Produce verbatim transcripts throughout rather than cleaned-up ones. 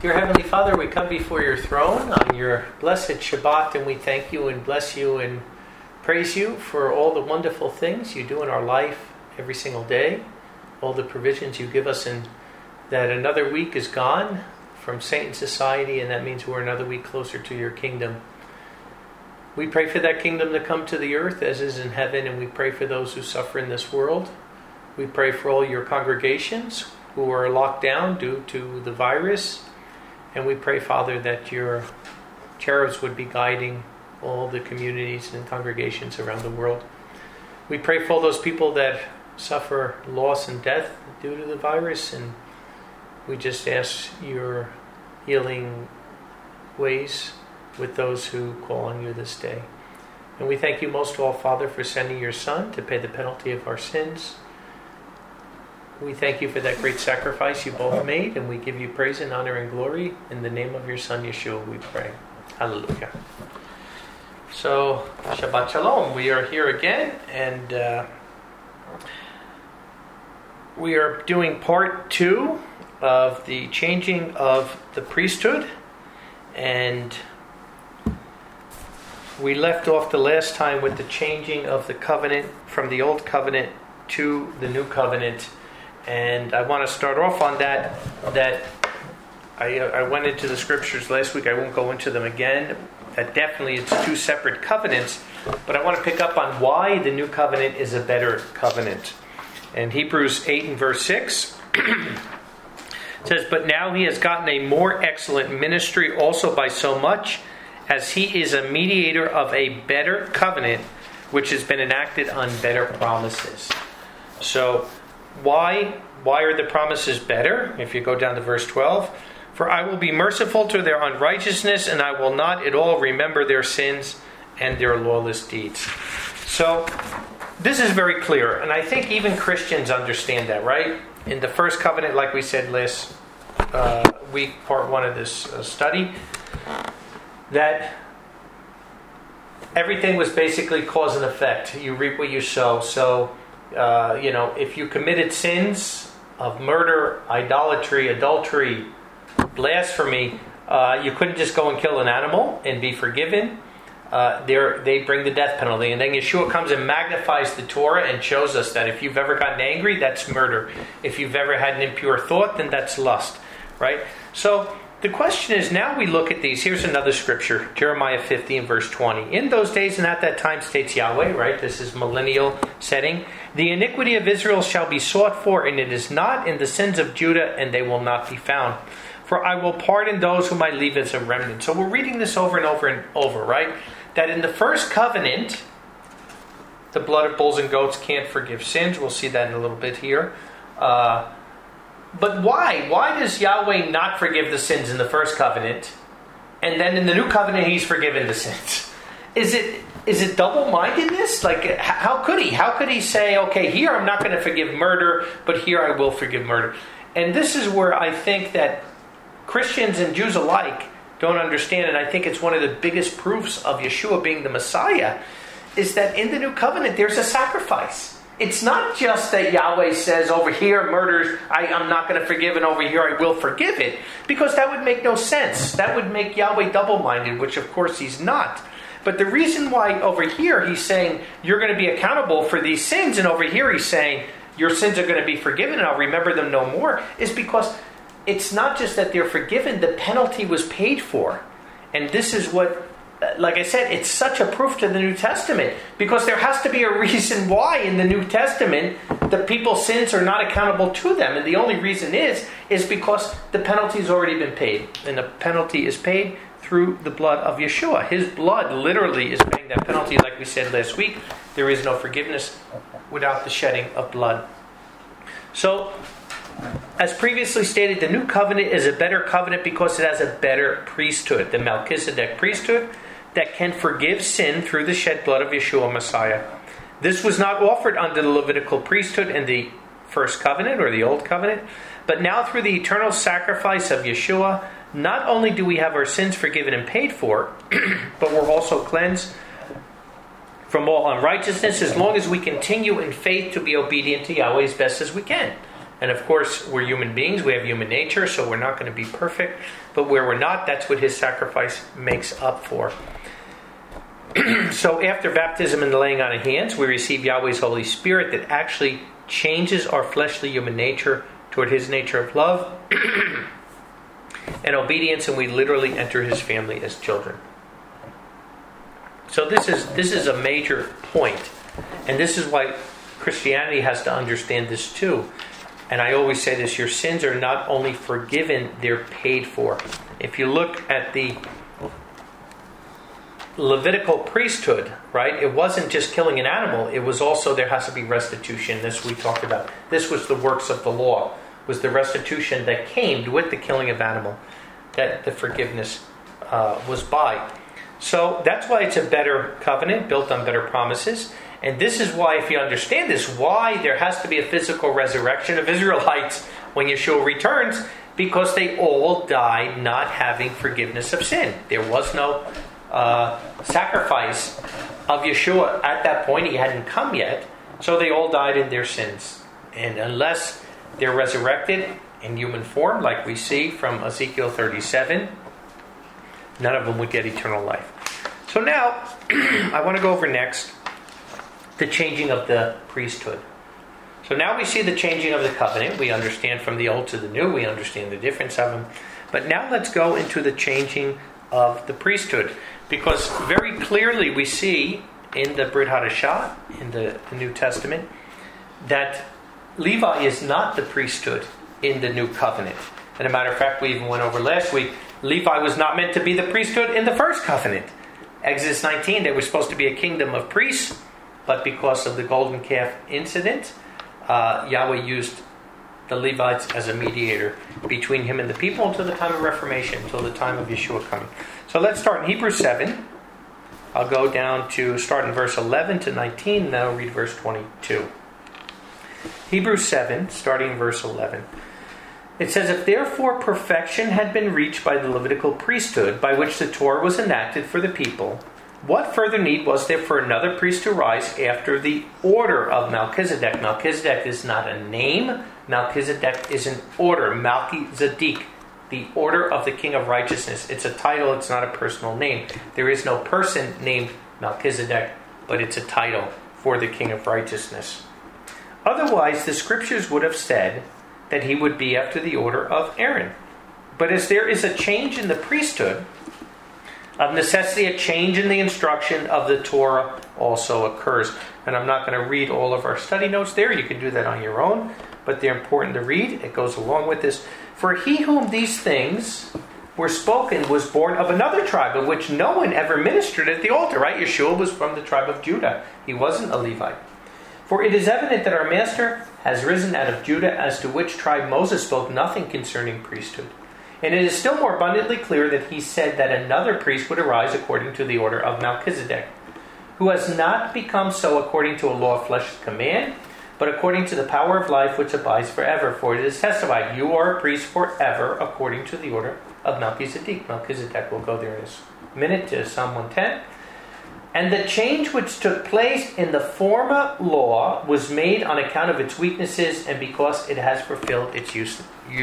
Dear Heavenly Father, we come before your throne on your blessed Shabbat, and we thank you and bless you and praise you for all the wonderful things you do in our life every single day, all the provisions you give us, and that another week is gone from Satan society, and that means we're another week closer to your kingdom. We pray for that kingdom to come to the earth as is in heaven, and we pray for those who suffer in this world. We pray for all your congregations who are locked down due to the virus. And we pray, Father, that your cherubs would be guiding all the communities and congregations around the world. We pray for all those people that suffer loss and death due to the virus. And we just ask your healing ways with those who call on you this day. And we thank you most of all, Father, for sending your Son to pay the penalty of our sins. We thank you for that great sacrifice you both made, and we give you praise and honor and glory. In the name of your Son, Yeshua, we pray. Hallelujah. So, Shabbat Shalom. We are here again, and uh, we are doing part two of the changing of the priesthood. And we left off the last time with the changing of the covenant from the old covenant to the new covenant. And I want to start off on that, that I, I went into the scriptures last week. I won't go into them again. That definitely it's two separate covenants. But I want to pick up on why the new covenant is a better covenant. And Hebrews eight and verse six says, "But now he has gotten a more excellent ministry also by so much as he is a mediator of a better covenant, which has been enacted on better promises." So, Why? Why are the promises better? If you go down to verse twelve, "For I will be merciful to their unrighteousness, and I will not at all remember their sins and their lawless deeds." So, this is very clear, and I think even Christians understand that, right? In the first covenant, like we said last uh, week, part one of this uh, study, that everything was basically cause and effect. You reap what you sow. So, Uh, you know, if you committed sins of murder, idolatry, adultery, blasphemy, uh, you couldn't just go and kill an animal and be forgiven. Uh, they bring the death penalty. And then Yeshua comes and magnifies the Torah and shows us that if you've ever gotten angry, that's murder. If you've ever had an impure thought, then that's lust. Right? So the question is, now we look at these. Here's another scripture, Jeremiah fifty and verse twenty. "In those days and at that time, states Yahweh," right? This is millennial setting, "the iniquity of Israel shall be sought for, and it is not in the sins of Judah, and they will not be found. For I will pardon those whom I leave as a remnant." So we're reading this over and over and over, right? That in the first covenant, the blood of bulls and goats can't forgive sins. We'll see that in a little bit here. Uh, But why? Why does Yahweh not forgive the sins in the first covenant, and then in the new covenant he's forgiven the sins? Is it is it double-mindedness? Like, how could he? How could he say, okay, here I'm not going to forgive murder, but here I will forgive murder? And this is where I think that Christians and Jews alike don't understand, and I think it's one of the biggest proofs of Yeshua being the Messiah, is that in the new covenant there's a sacrifice. It's not just that Yahweh says over here, murders, I, I'm not going to forgive, and over here I will forgive it. Because that would make no sense. That would make Yahweh double-minded, which of course he's not. But the reason why over here he's saying, you're going to be accountable for these sins, and over here he's saying, your sins are going to be forgiven and I'll remember them no more, is because it's not just that they're forgiven, the penalty was paid for. And this is what, like I said, it's such a proof to the New Testament, because there has to be a reason why in the New Testament the people's sins are not accountable to them. And the only reason is, is because the penalty has already been paid. And the penalty is paid through the blood of Yeshua. His blood literally is paying that penalty. Like we said last week, there is no forgiveness without the shedding of blood. So, as previously stated, the new covenant is a better covenant because it has a better priesthood, the Melchizedek priesthood, that can forgive sin through the shed blood of Yeshua Messiah. This was not offered under the Levitical priesthood in the first covenant or the old covenant, but now through the eternal sacrifice of Yeshua, not only do we have our sins forgiven and paid for, but we're also cleansed from all unrighteousness as long as we continue in faith to be obedient to Yahweh as best as we can. And of course, we're human beings, we have human nature, so we're not going to be perfect. But where we're not, that's what his sacrifice makes up for. So after baptism and the laying on of hands, we receive Yahweh's Holy Spirit that actually changes our fleshly human nature toward his nature of love and obedience, and we literally enter his family as children. So this is this is a major point, and this is why Christianity has to understand this too. And I always say this, your sins are not only forgiven, they're paid for. If you look at the Levitical priesthood, right, it wasn't just killing an animal, it was also, there has to be restitution. This we talked about. This was the works of the law, was the restitution that came with the killing of animal, that the forgiveness uh, was by. So that's why it's a better covenant, built on better promises. And this is why, if you understand this, why there has to be a physical resurrection of Israelites when Yeshua returns, because they all died not having forgiveness of sin. There was no uh, sacrifice of Yeshua at that point. He hadn't come yet. So they all died in their sins. And unless they're resurrected in human form, like we see from Ezekiel thirty-seven, none of them would get eternal life. So now, I want to go over next the changing of the priesthood. So now we see the changing of the covenant. We understand from the old to the new. We understand the difference of them. But now let's go into the changing of the priesthood. Because very clearly we see in the Brit Hadashah, in the, the New Testament, that Levi is not the priesthood in the new covenant. And a matter of fact, we even went over last week, Levi was not meant to be the priesthood in the first covenant. Exodus nineteen, they were supposed to be a kingdom of priests, but because of the golden calf incident, uh, Yahweh used the Levites as a mediator between him and the people until the time of Reformation, until the time of Yeshua coming. So let's start in Hebrews seven. I'll go down to start in verse eleven to nineteen, and then I'll read verse twenty-two. Hebrews seven, starting in verse eleven. It says, "If therefore perfection had been reached by the Levitical priesthood, by which the Torah was enacted for the people, what further need was there for another priest to rise after the order of Melchizedek?" Melchizedek is not a name. Melchizedek is an order. Melchizedek, the order of the King of Righteousness. It's a title. It's not a personal name. There is no person named Melchizedek, but it's a title for the King of Righteousness. Otherwise, the Scriptures would have said that he would be after the order of Aaron. But as there is a change in the priesthood, of necessity, a change in the instruction of the Torah also occurs. And I'm not going to read all of our study notes there. You can do that on your own. But they're important to read. It goes along with this. "For he whom these things were spoken was born of another tribe, of which no one ever ministered at the altar." Right? Yeshua was from the tribe of Judah. He wasn't a Levite. "For it is evident that our Master has risen out of Judah, as to which tribe Moses spoke nothing concerning priesthood. And it is still more abundantly clear that he said that another priest would arise according to the order of Melchizedek, who has not become so according to a law of flesh's command, but according to the power of life which abides forever. For it is testified, you are a priest forever according to the order of Melchizedek." Melchizedek, we'll go there in a minute to Psalm one ten. "And the change which took place in the former law was made on account of its weaknesses and because it has fulfilled its use,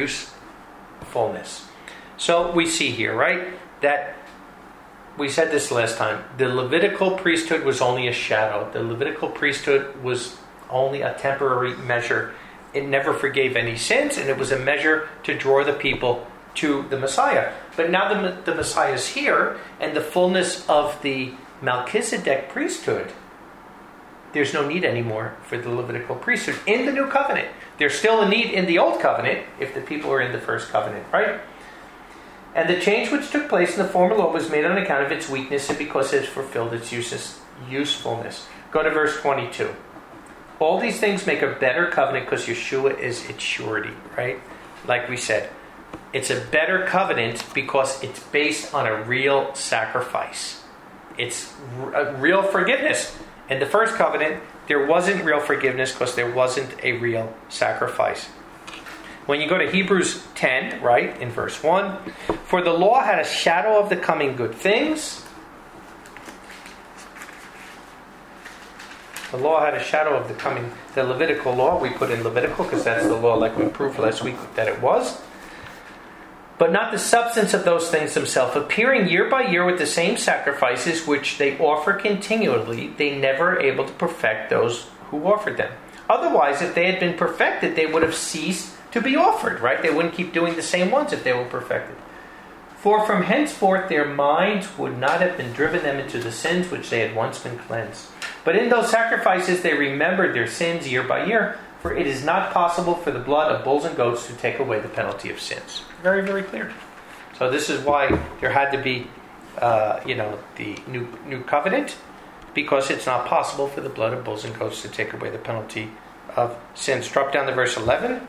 usefulness." So we see here, right, that we said this last time. The Levitical priesthood was only a shadow. The Levitical priesthood was only a temporary measure. It never forgave any sins, and it was a measure to draw the people to the Messiah. But now the, the Messiah is here, and the fullness of the Melchizedek priesthood, there's no need anymore for the Levitical priesthood in the new covenant. There's still a need in the old covenant if the people are in the first covenant, right? "And the change which took place in the former law was made on account of its weakness and because it has fulfilled its uses, usefulness." Go to verse twenty-two. "All these things make a better covenant because Yeshua is its surety," right? Like we said, it's a better covenant because it's based on a real sacrifice. It's a real forgiveness. In the first covenant, there wasn't real forgiveness because there wasn't a real sacrifice. When you go to Hebrews ten, right, in verse one, "For the law had a shadow of the coming good things." The law had a shadow of the coming, the Levitical law. We put in Levitical because that's the law, like we proved last week that it was. But not the substance of those things themselves. Appearing year by year with the same sacrifices which they offer continually, they never able to perfect those who offered them. Otherwise, if they had been perfected, they would have ceased to be offered, right? They wouldn't keep doing the same ones if they were perfected. For from henceforth their minds would not have been driven them into the sins which they had once been cleansed. But in those sacrifices they remembered their sins year by year, for it is not possible for the blood of bulls and goats to take away the penalty of sins. Very, very clear. So this is why there had to be, uh, you know, the new new covenant, because it's not possible for the blood of bulls and goats to take away the penalty of sins. Drop down to verse eleven.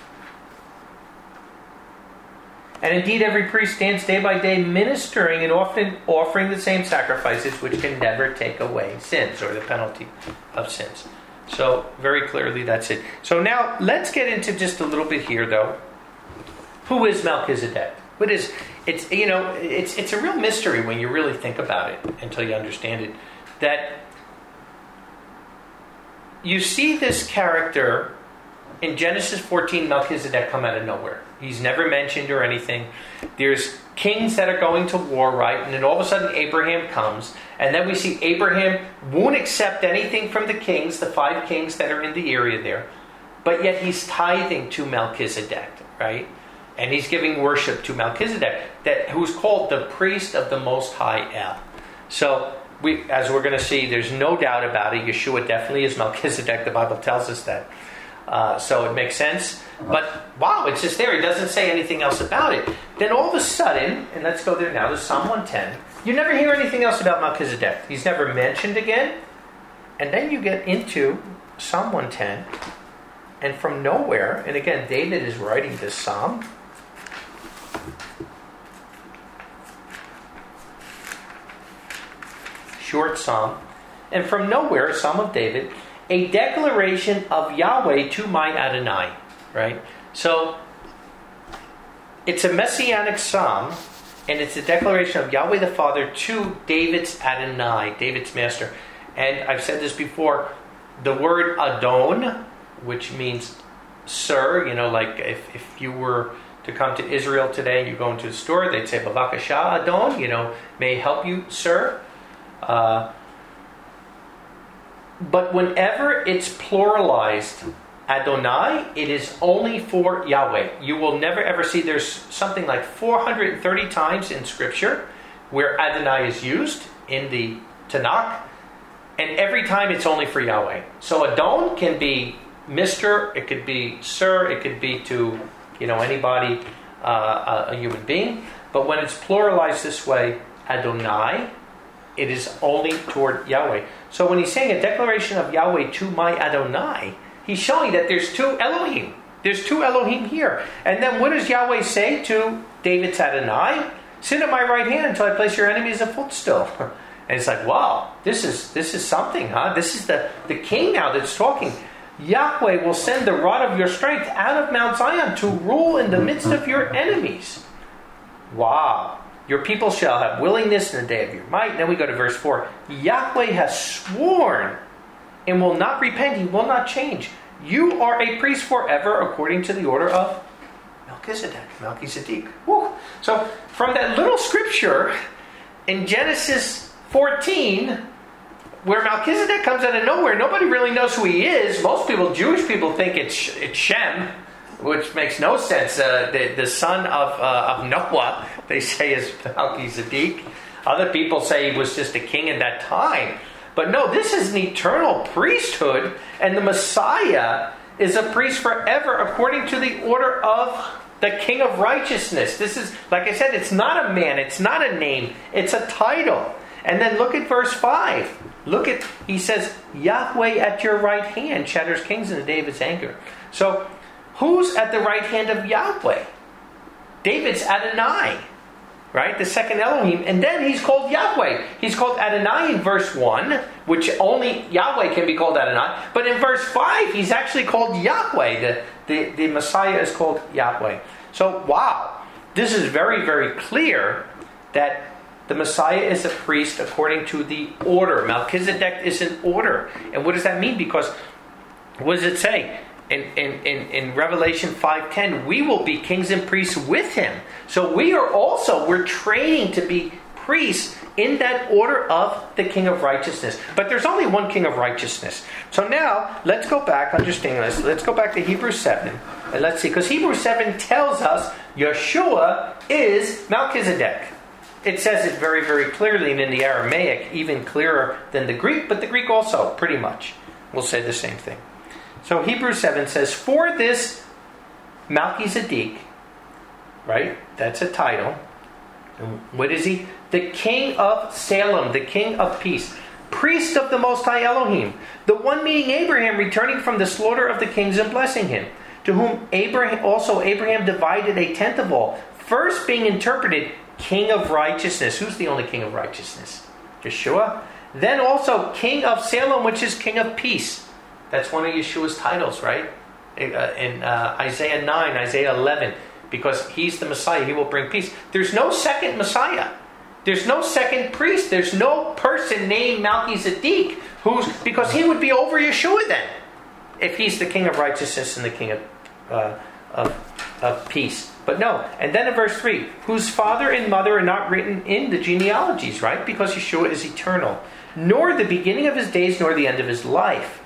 And indeed every priest stands day by day ministering and often offering the same sacrifices which can never take away sins or the penalty of sins. So very clearly that's it. So now let's get into just a little bit here though. Who is Melchizedek? What is it's you know it's it's a real mystery when you really think about it until you understand it. That you see this character in Genesis fourteen, Melchizedek come out of nowhere. He's never mentioned or anything. There's kings that are going to war, right? And then all of a sudden Abraham comes. And then we see Abraham won't accept anything from the kings, the five kings that are in the area there. But yet he's tithing to Melchizedek, right? And he's giving worship to Melchizedek, that who's called the priest of the Most High El. So, we, as we're going to see, there's no doubt about it. Yeshua definitely is Melchizedek. The Bible tells us that. Uh, so it makes sense. But, wow, it's just there. He doesn't say anything else about it. Then all of a sudden, and let's go there now, to Psalm one ten. You never hear anything else about Melchizedek. He's never mentioned again. And then you get into Psalm one ten. And from nowhere, and again, David is writing this psalm. Short psalm. And from nowhere, a psalm of David, a declaration of Yahweh to my Adonai. Right? So, it's a messianic psalm, and it's a declaration of Yahweh the Father to David's Adonai, David's master. And I've said this before, the word Adon, which means sir, you know, like if, if you were to come to Israel today and you go into the store, they'd say, Bavakasha Adon, you know, may help you, sir. Uh, but whenever it's pluralized, Adonai, it is only for Yahweh. You will never ever see, there's something like four hundred thirty times in Scripture where Adonai is used in the Tanakh, and every time it's only for Yahweh. So Adon can be Mister, it could be Sir, it could be to, you know, anybody, uh, a, a human being. But when it's pluralized this way, Adonai, it is only toward Yahweh. So when he's saying a declaration of Yahweh to my Adonai, he's showing that there's two Elohim. There's two Elohim here. And then what does Yahweh say to David's Adonai? Sit at my right hand until I place your enemies a footstool. And it's like, wow, this is this is something, huh? This is the, the king now that's talking. Yahweh will send the rod of your strength out of Mount Zion to rule in the midst of your enemies. Wow. Your people shall have willingness in the day of your might. And then we go to verse four. Yahweh has sworn and will not repent. He will not change. You are a priest forever according to the order of Melchizedek. Melchizedek. Woo. So from that little scripture in Genesis fourteen, where Melchizedek comes out of nowhere, nobody really knows who he is. Most people, Jewish people, think it's, it's Shem, which makes no sense. Uh, the, the son of, uh, of Noah, they say, is Melchizedek. Other people say he was just a king in that time. But no, this is an eternal priesthood, and the Messiah is a priest forever according to the order of the King of Righteousness. This is, like I said, it's not a man, it's not a name, it's a title. And then look at verse five. Look at, he says, Yahweh at your right hand shatters kings in the day of his anger. So, who's at the right hand of Yahweh? David's Adonai, right? The second Elohim. And then he's called Yahweh. He's called Adonai in verse one, which only Yahweh can be called Adonai. But in verse five, he's actually called Yahweh. The, the, the Messiah is called Yahweh. So, wow. This is very, very clear that The Messiah is a priest according to the order. Melchizedek is an order. And what does that mean? Because what does it say? In, in, in, in Revelation five ten, we will be kings and priests with him. So we are also, we're training to be priests in that order of the King of Righteousness. But there's only one King of Righteousness. So now, let's go back, understand this, let's go back to Hebrews seven. And let's see, because Hebrews seven tells us Yeshua is Melchizedek. It says it very, very clearly, and in the Aramaic, even clearer than the Greek, but the Greek also, pretty much, will say the same thing. So Hebrews seven says, for this Melchizedek, right, that's a title. And what is he? The King of Salem, the King of Peace, priest of the Most High Elohim, the one meeting Abraham, returning from the slaughter of the kings and blessing him, to whom Abraham also Abraham divided a tenth of all, first being interpreted King of Righteousness. Who's the only King of Righteousness? Yeshua. Then also King of Salem, which is King of Peace. That's one of Yeshua's titles, right? In uh, Isaiah nine, Isaiah eleven. Because he's the Messiah, he will bring peace. There's no second Messiah. There's no second priest. There's no person named Melchizedek, who's, because he would be over Yeshua then, if he's the King of Righteousness and the King of, uh, of, of Peace. But no. And then in verse three, whose father and mother are not written in the genealogies, right? Because Yeshua is eternal. Nor the beginning of his days, nor the end of his life.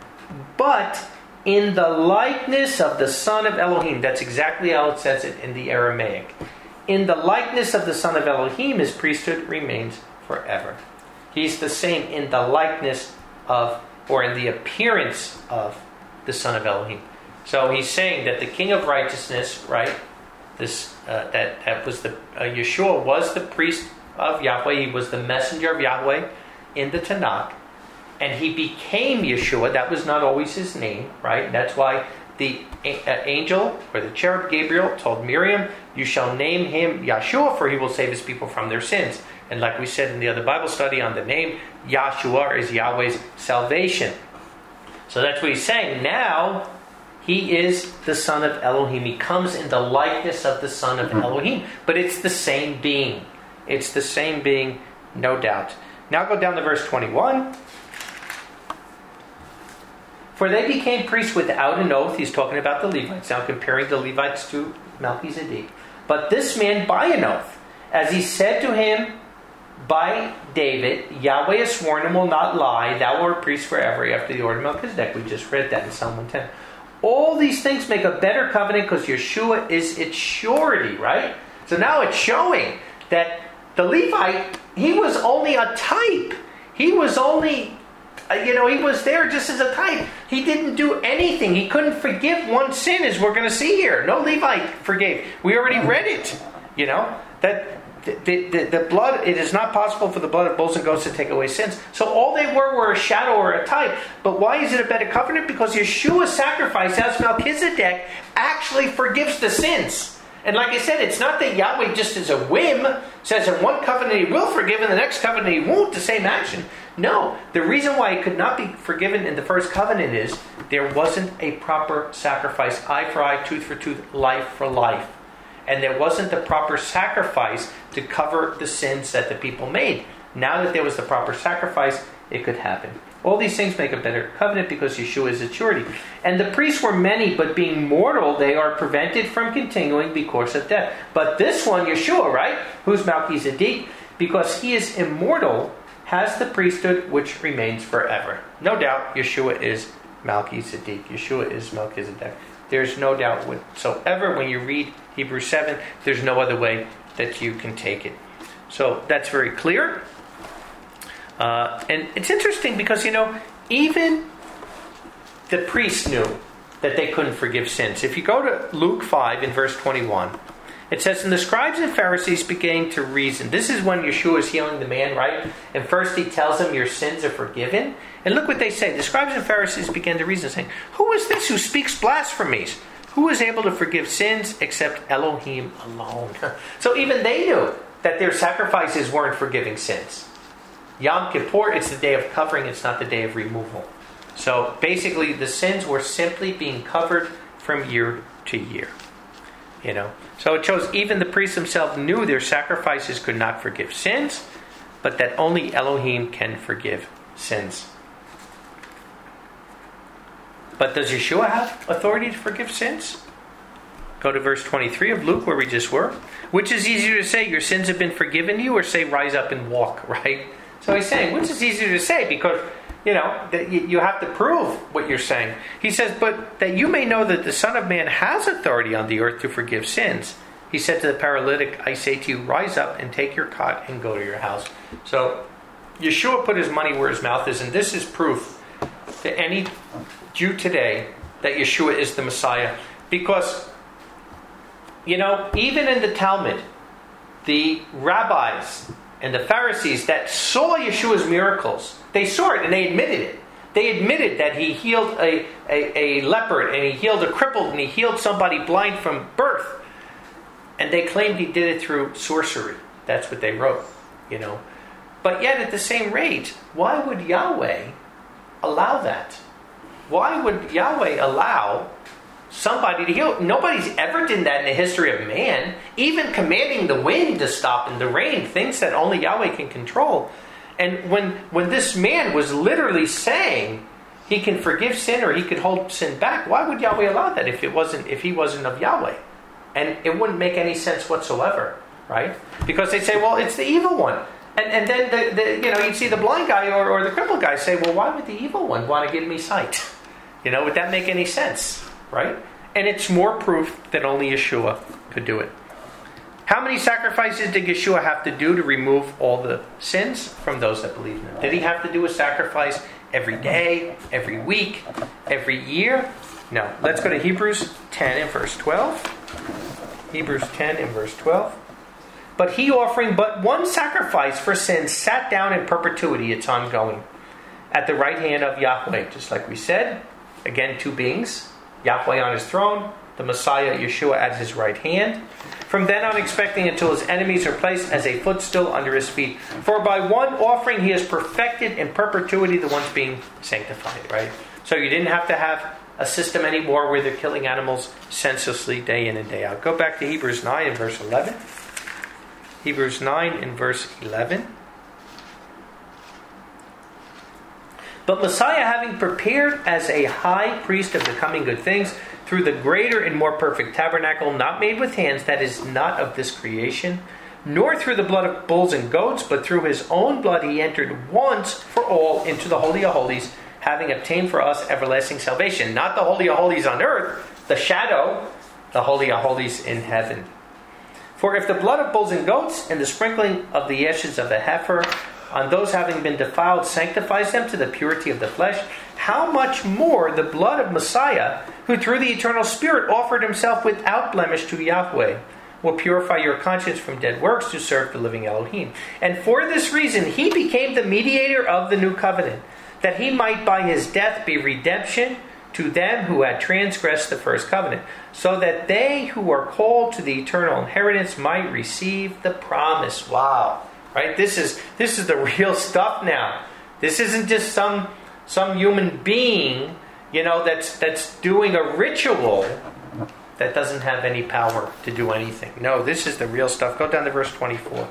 But in the likeness of the Son of Elohim. That's exactly how it says it in the Aramaic. In the likeness of the Son of Elohim, his priesthood remains forever. He's the same in the likeness of, or in the appearance of, the Son of Elohim. So he's saying that the King of Righteousness, right, this uh, that, that was the, uh, Yeshua was the priest of Yahweh. He was the messenger of Yahweh in the Tanakh. And he became Yeshua. That was not always his name, right? That's why the angel, or the cherub Gabriel, told Miriam, you shall name him Yeshua, for he will save his people from their sins. And like we said in the other Bible study on the name, Yahshua is Yahweh's salvation. So that's what he's saying. Now, he is the Son of Elohim. He comes in the likeness of the Son of Elohim. But it's the same being. It's the same being, no doubt. Now go down to verse twenty-one. For they became priests without an oath. He's talking about the Levites. Now comparing the Levites to Melchizedek. But this man by an oath. As he said to him by David, Yahweh has sworn and will not lie. Thou art a priest forever after the order of Melchizedek. We just read that in Psalm one ten. All these things make a better covenant because Yeshua is its surety, right? So now it's showing that the Levite, he was only a type. He was only... You know, he was there just as a type. He didn't do anything. He couldn't forgive one sin, as we're going to see here. No Levite forgave. We already read it. You know, that the, the, the blood, it is not possible for the blood of bulls and goats to take away sins. So all they were were a shadow or a type. But why is it a better covenant? Because Yeshua's sacrifice as Melchizedek actually forgives the sins. And like I said, it's not that Yahweh just as a whim says in one covenant he will forgive, in the next covenant he won't, the same action. No, the reason why it could not be forgiven in the first covenant is there wasn't a proper sacrifice. Eye for eye, tooth for tooth, life for life. And there wasn't the proper sacrifice to cover the sins that the people made. Now that there was the proper sacrifice, it could happen. All these things make a better covenant because Yeshua is its surety. And the priests were many, but being mortal, they are prevented from continuing because of death. But this one, Yeshua, right, who's Melchizedek, because he is immortal, has the priesthood which remains forever. No doubt, Yeshua is Melchizedek. Yeshua is Melchizedek. There's no doubt whatsoever when you read Hebrews seven, there's no other way that you can take it. So that's very clear. Uh, and it's interesting because, you know, even the priests knew that they couldn't forgive sins. If you go to Luke five in verse twenty-one, it says, and the scribes and Pharisees began to reason. This is when Yeshua is healing the man, right? And first he tells him, your sins are forgiven. And look what they say. The scribes and Pharisees began to reason, saying, who is this who speaks blasphemies? Who is able to forgive sins except Elohim alone? So even they knew that their sacrifices weren't forgiving sins. Yom Kippur, it's the day of covering, it's not the day of removal. So basically the sins were simply being covered from year to year. You know, so it shows even the priests themselves knew their sacrifices could not forgive sins, but that only Elohim can forgive sins. But does Yeshua have authority to forgive sins? Go to verse twenty-three of Luke, where we just were. Which is easier to say, your sins have been forgiven you, or say, rise up and walk, right? So he's saying, which is easier to say? Because, you know, that you have to prove what you're saying. He says, but that you may know that the Son of Man has authority on the earth to forgive sins. He said to the paralytic, I say to you, rise up and take your cot and go to your house. So Yeshua put his money where his mouth is, and this is proof to any Jew today that Yeshua is the Messiah. Because, you know, even in the Talmud, the rabbis and the Pharisees that saw Yeshua's miracles, they saw it and they admitted it. They admitted that he healed a, a, a leopard, and he healed a crippled, and he healed somebody blind from birth. And they claimed he did it through sorcery. That's what they wrote, you know. But yet at the same rate, why would Yahweh allow that? Why would Yahweh allow somebody to heal? Nobody's ever done that in the history of man. Even commanding the wind to stop and the rain, things that only Yahweh can control. And when when this man was literally saying he can forgive sin or he could hold sin back, why would Yahweh allow that if it wasn't if he wasn't of Yahweh? And it wouldn't make any sense whatsoever, right? Because they'd say, well, it's the evil one. And and then the, the you know you'd see the blind guy or, or the crippled guy say, well, why would the evil one want to give me sight? You know, would that make any sense? Right? And it's more proof that only Yeshua could do it. How many sacrifices did Yeshua have to do to remove all the sins from those that believe in him? Did he have to do a sacrifice every day, every week, every year? No. Let's go to Hebrews ten and verse twelve. Hebrews ten and verse twelve. But he, offering but one sacrifice for sins, sat down in perpetuity, it's ongoing, at the right hand of Yahweh, just like we said. Again, two beings. Yahweh on his throne, the Messiah, Yeshua, at his right hand. From then on expecting until his enemies are placed as a footstool under his feet. For by one offering he has perfected in perpetuity the ones being sanctified, right? So you didn't have to have a system anymore where they're killing animals senselessly day in and day out. Go back to Hebrews nine and verse eleven. Hebrews nine and verse eleven. But Messiah, having prepared as a high priest of the coming good things, through the greater and more perfect tabernacle, not made with hands, that is not of this creation, nor through the blood of bulls and goats, but through his own blood he entered once for all into the Holy of Holies, having obtained for us everlasting salvation. Not the Holy of Holies on earth, the shadow, the Holy of Holies in heaven. For if the blood of bulls and goats and the sprinkling of the ashes of a heifer on those having been defiled sanctifies them to the purity of the flesh, how much more the blood of Messiah, who through the eternal Spirit offered himself without blemish to Yahweh, will purify your conscience from dead works to serve the living Elohim. And for this reason he became the mediator of the new covenant, that he might by his death be redemption to them who had transgressed the first covenant, so that they who are called to the eternal inheritance might receive the promise. Wow. Right? This is this is the real stuff now. This isn't just some some human being, you know, that's that's doing a ritual that doesn't have any power to do anything. No, this is the real stuff. Go down to verse twenty-four.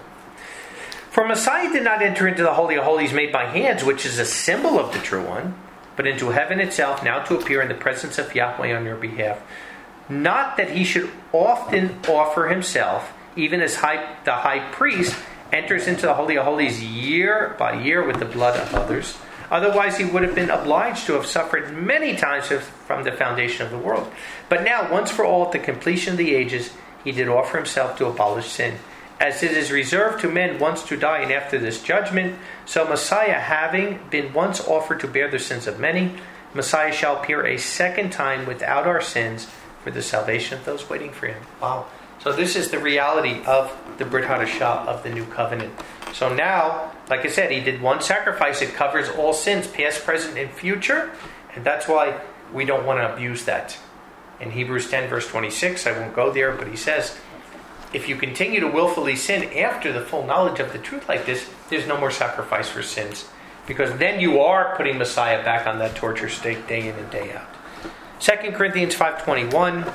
For Messiah did not enter into the Holy of Holies made by hands, which is a symbol of the true one, but into heaven itself, now to appear in the presence of Yahweh on your behalf. Not that he should often offer himself, even as high, the high priest enters into the Holy of Holies year by year with the blood of others. Otherwise he would have been obliged to have suffered many times from the foundation of the world. But now, once for all, at the completion of the ages, he did offer himself to abolish sin. As it is reserved to men once to die and after this judgment, so Messiah, having been once offered to bear the sins of many, Messiah shall appear a second time without our sins for the salvation of those waiting for him. Wow. So this is the reality of the Brit Hadashah, of the New Covenant. So now, like I said, he did one sacrifice. It covers all sins, past, present, and future. And that's why we don't want to abuse that. In Hebrews ten, verse twenty-six, I won't go there, but he says, if you continue to willfully sin after the full knowledge of the truth like this, there's no more sacrifice for sins. Because then you are putting Messiah back on that torture stake day in and day out. Second Corinthians five twenty-one,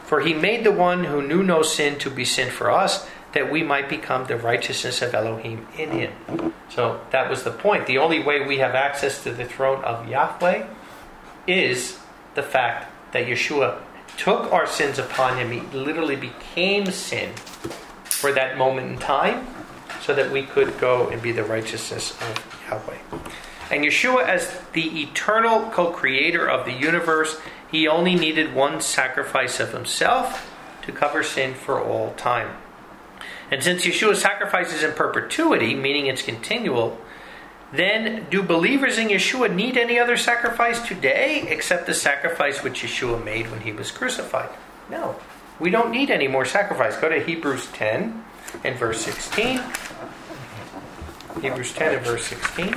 For he made the one who knew no sin to be sin for us, that we might become the righteousness of Elohim in him. So that was the point. The only way we have access to the throne of Yahweh is the fact that Yeshua took our sins upon him. He literally became sin for that moment in time so that we could go and be the righteousness of Yahweh. And Yeshua, as the eternal co-creator of the universe, he only needed one sacrifice of himself to cover sin for all time. And since Yeshua's sacrifice is in perpetuity, meaning it's continual, then do believers in Yeshua need any other sacrifice today except the sacrifice which Yeshua made when he was crucified? No. We don't need any more sacrifice. Go to Hebrews ten and verse sixteen. Hebrews ten and verse sixteen.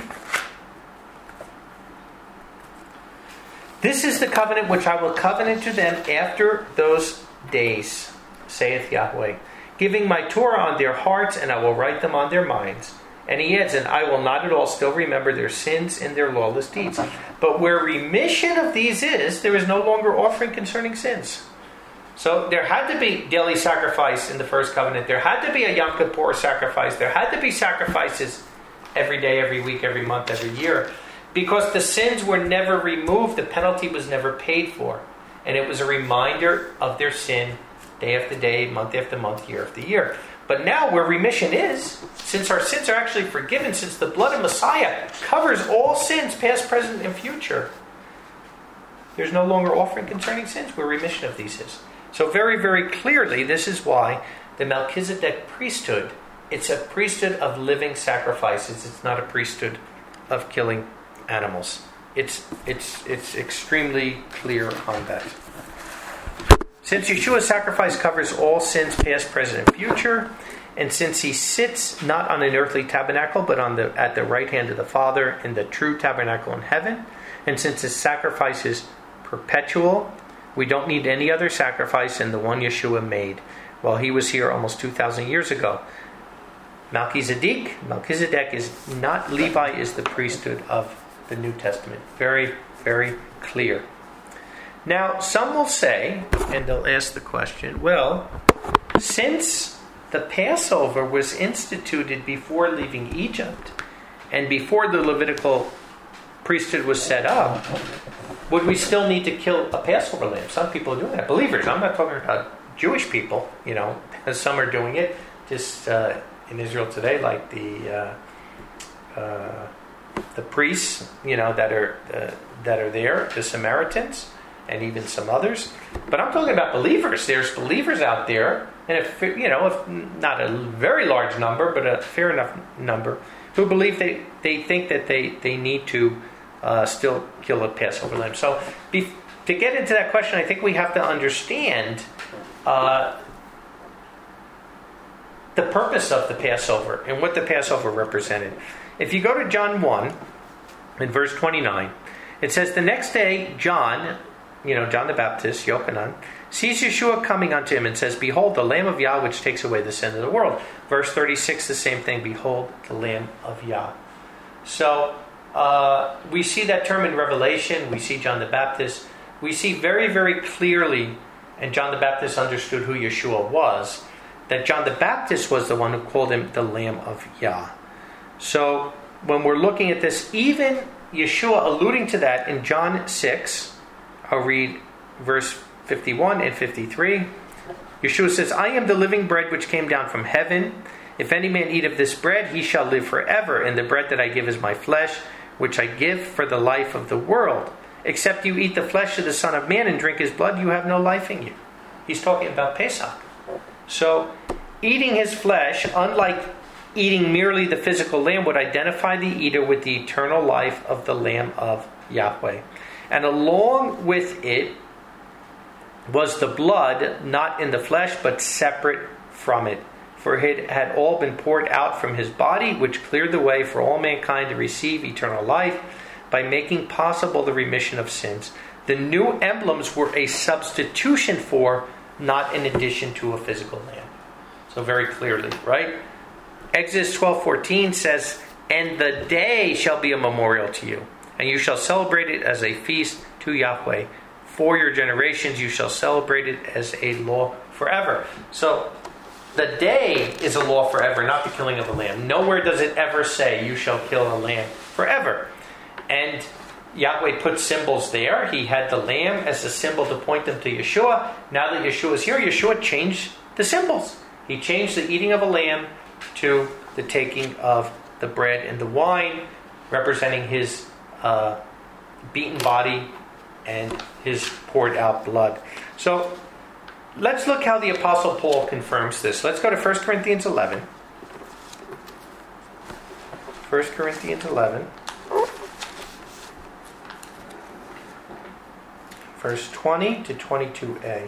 This is the covenant which I will covenant to them after those days, saith Yahweh, giving my Torah on their hearts, and I will write them on their minds. And he adds, and I will not at all still remember their sins and their lawless deeds. But where remission of these is, there is no longer offering concerning sins. So there had to be daily sacrifice in the first covenant. There had to be a Yom Kippur sacrifice. There had to be sacrifices every day, every week, every month, every year. Because the sins were never removed, the penalty was never paid for. And it was a reminder of their sin day after day, month after month, year after year. But now where remission is, since our sins are actually forgiven, since the blood of Messiah covers all sins, past, present, and future, there's no longer offering concerning sins where remission of these is. So very, very clearly, this is why the Melchizedek priesthood, it's a priesthood of living sacrifices. It's not a priesthood of killing animals. It's it's it's extremely clear on that. Since Yeshua's sacrifice covers all sins past, present, and future, and since he sits not on an earthly tabernacle but on the at the right hand of the Father in the true tabernacle in heaven, and since his sacrifice is perpetual, we don't need any other sacrifice than the one Yeshua made while he was here almost two thousand years ago. Melchizedek, Melchizedek is not Levi, is the priesthood of the New Testament. Very, very clear. Now, some will say, and they'll ask the question, well, since the Passover was instituted before leaving Egypt and before the Levitical priesthood was set up, would we still need to kill a Passover lamb? Some people are doing that. Believers, I'm not talking about Jewish people, you know, as some are doing it. Just uh, in Israel today, like the uh, uh, the priests, you know, that are uh, that are there, the Samaritans, and even some others. But I'm talking about believers. There's believers out there, and if you know, if not a very large number, but a fair enough number, who believe they, they think that they, they need to uh, still kill a Passover lamb. So be, to get into that question, I think we have to understand uh, the purpose of the Passover and what the Passover represented. If you go to John one, in verse twenty-nine, it says, the next day, John, you know, John the Baptist, Yochanan, sees Yeshua coming unto him and says, behold, the Lamb of Yah, which takes away the sin of the world. Verse thirty-six, the same thing, behold, the Lamb of Yah. So, uh, we see that term in Revelation. We see John the Baptist. We see very, very clearly, and John the Baptist understood who Yeshua was, that John the Baptist was the one who called him the Lamb of Yah. So, when we're looking at this, even Yeshua alluding to that in John six, I'll read verse fifty-one and fifty-three. Yeshua says, I am the living bread which came down from heaven. If any man eat of this bread, he shall live forever. And the bread that I give is my flesh, which I give for the life of the world. Except you eat the flesh of the Son of Man and drink his blood, you have no life in you. He's talking about Pesach. So, eating his flesh, unlike eating merely the physical lamb, would identify the eater with the eternal life of the Lamb of Yahweh. And along with it was the blood, not in the flesh, but separate from it. For it had all been poured out from his body, which cleared the way for all mankind to receive eternal life by making possible the remission of sins. The new emblems were a substitution for, not in addition to, a physical lamb. So very clearly, right? Exodus twelve fourteen says, and the day shall be a memorial to you, and you shall celebrate it as a feast to Yahweh for your generations. You shall celebrate it as a law forever. So the day is a law forever, not the killing of a lamb. Nowhere does it ever say you shall kill a lamb forever. And Yahweh put symbols there. He had the lamb as a symbol to point them to Yeshua. Now that Yeshua is here, Yeshua changed the symbols. He changed the eating of a lamb to the taking of the bread and the wine, representing his uh, beaten body and his poured out blood. So let's look how the Apostle Paul confirms this. Let's go to First Corinthians eleven. First Corinthians eleven. Verse twenty to twenty-two a.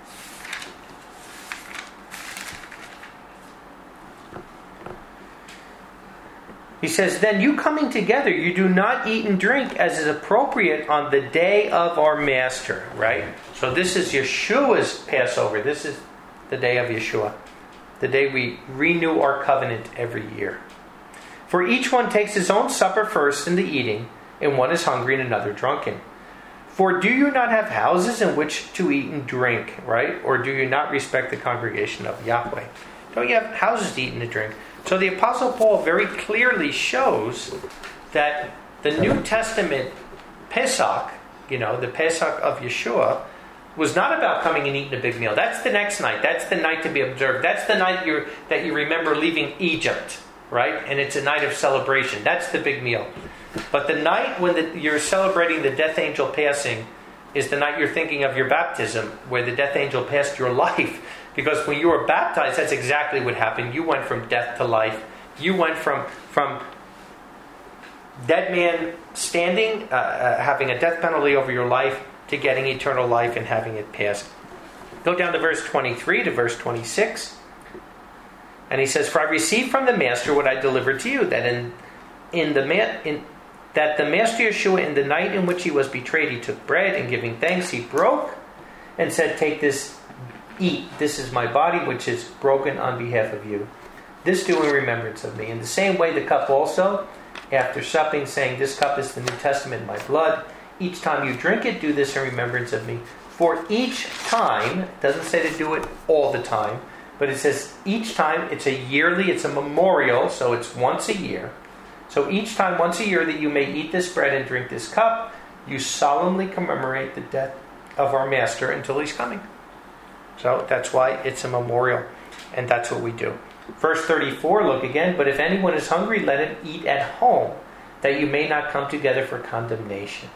He says, then you coming together, you do not eat and drink as is appropriate on the day of our Master, right? So this is Yeshua's Passover. This is the day of Yeshua. The day we renew our covenant every year. For each one takes his own supper first in the eating, and one is hungry and another drunken. For do you not have houses in which to eat and drink, right? Or do you not respect the congregation of Yahweh? Don't you have houses to eat and to drink? So the Apostle Paul very clearly shows that the New Testament Pesach, you know, the Pesach of Yeshua, was not about coming and eating a big meal. That's the next night. That's the night to be observed. That's the night you that you remember leaving Egypt, right? And it's a night of celebration. That's the big meal. But the night when the, you're celebrating the death angel passing is the night you're thinking of your baptism, where the death angel passed your life. Because when you were baptized, that's exactly what happened. You went from death to life. You went from from dead man standing, uh, uh, having a death penalty over your life, to getting eternal life and having it passed. Go down to verse twenty-three to verse twenty-six. And he says, for I received from the Master what I delivered to you, that in in the ma- in that the Master Yeshua, in the night in which he was betrayed, he took bread, and giving thanks, he broke and said, take this, eat, this is my body which is broken on behalf of you. This do in remembrance of me. In the same way the cup also, after supping, saying, this cup is the New Testament in my blood. Each time you drink it, do this in remembrance of me. For each time, it doesn't say to do it all the time, but it says each time, it's a yearly, it's a memorial, so it's once a year. So each time, once a year, that you may eat this bread and drink this cup, you solemnly commemorate the death of our Master until he's coming. So that's why it's a memorial, and that's what we do. Verse thirty-four, look again. But if anyone is hungry, let him eat at home, that you may not come together for condemnation.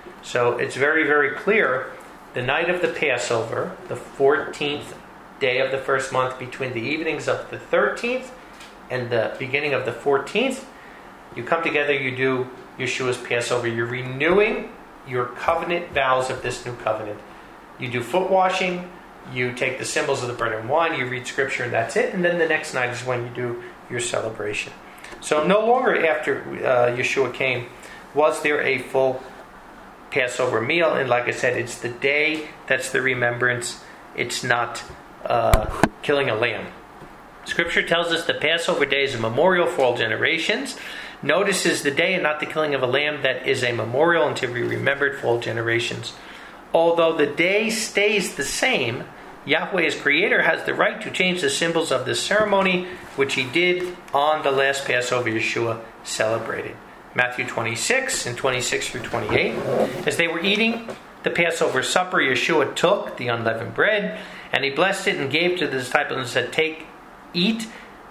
So it's very, very clear. The night of the Passover, the fourteenth day of the first month, between the evenings of the thirteenth and the beginning of the fourteenth, you come together, you do Yeshua's Passover. You're renewing your covenant vows of this new covenant. You do foot washing. You take the symbols of the bread and wine, you read scripture, and that's it. And then the next night is when you do your celebration. So no longer after uh, Yeshua came was there a full Passover meal. And like I said, it's the day that's the remembrance. It's not uh, killing a lamb. Scripture tells us the Passover day is a memorial for all generations. Notice is the day and not the killing of a lamb that is a memorial and to be remembered for all generations. Although the day stays the same, Yahweh as Creator has the right to change the symbols of this ceremony, which he did on the last Passover Yeshua celebrated. Matthew twenty-six and twenty-six through twenty-eight. As they were eating the Passover supper, Yeshua took the unleavened bread, and he blessed it and gave to the disciples and said, take, eat.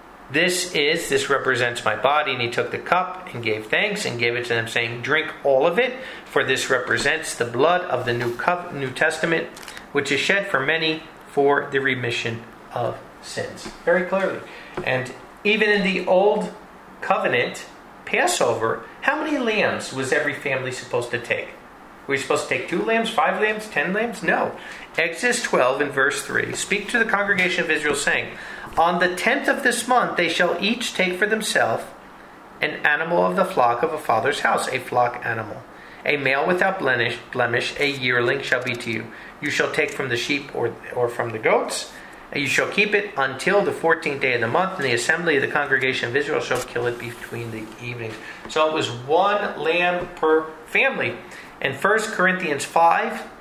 This is, this represents my body. And he took the cup and gave thanks and gave it to them, saying, drink all of it, for this represents the blood of the New, Co- New Testament, which is shed for many for the remission of sins. Very clearly. And even in the Old Covenant Passover, how many lambs was every family supposed to take? Were you supposed to take two lambs, five lambs, ten lambs? No. Exodus twelve and verse three. Speak to the congregation of Israel, saying, on the tenth of this month they shall each take for themselves an animal of the flock of a father's house, a flock animal. A male without blemish, blemish, a yearling shall be to you. You shall take from the sheep or, or from the goats, and you shall keep it until the fourteenth day of the month, and the assembly of the congregation of Israel shall kill it between the evenings. So it was one lamb per family. And First Corinthians five